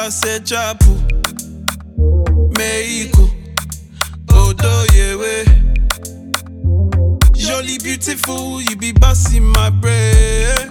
se chapu Mexico Odo yewe Jolly beautiful, you be bossing my brain.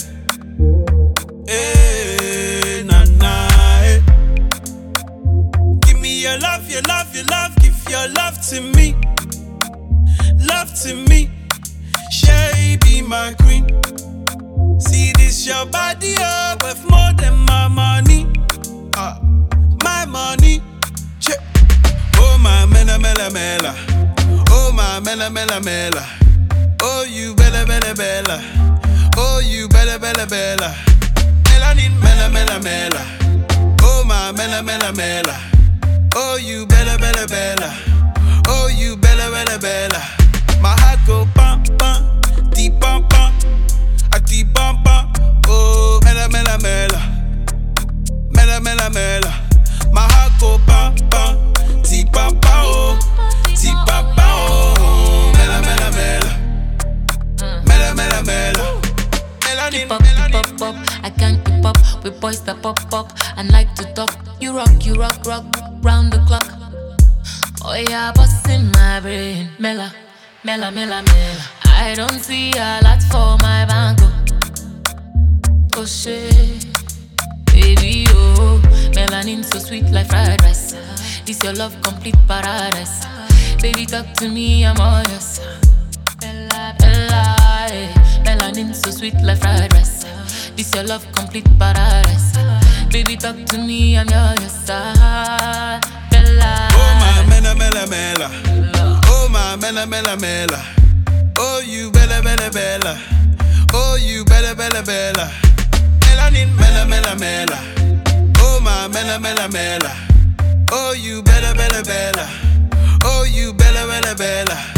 Hey, na na. Hey. Give me your love, your love, your love. Give your love to me. Love to me. She be my queen. See this your body up worth more than my money. My money. Check. Oh my mela mela mela. Oh my mela mela mela. Oh, you bella, bella, bella. Oh, you bella, bella, bella. Melanin, mela, mela, mela. Oh, my mela, mela, mela. Oh, you bella, bella, bella. Oh, you bella, bella, bella. My heart go pam, pam, deep pam, pam. I deep pam, pam. Oh, mela, mela, mela. Mela, mela, mela. My heart go pam, pam, deep pam, pam. Oh, deep pam, pam. Oh, mela, mela, mela. Mela, mela, mela. Keep up, up. I can't keep up with boys that pop up and like to talk. You rock, round the clock. Oh yeah, bust in my brain. Mela, mela, mela, mela. I don't see a lot for my banco. Oh shit, baby, oh. Melanin so sweet like fried rice. This your love complete paradise. Baby, talk to me, I'm all yours. Bella, bella, eh. Melanin so sweet like fried rice. This your love complete paradise. Baby, talk to me, I'm yours. Bella. Oh my mela mela mela. Oh my mela mela mela. Oh you bella bella bella. Oh you bella bella bella. Melanin mela mela mela. Oh my mela mela mela. Oh you bella bella bella. Oh you bella bella bella.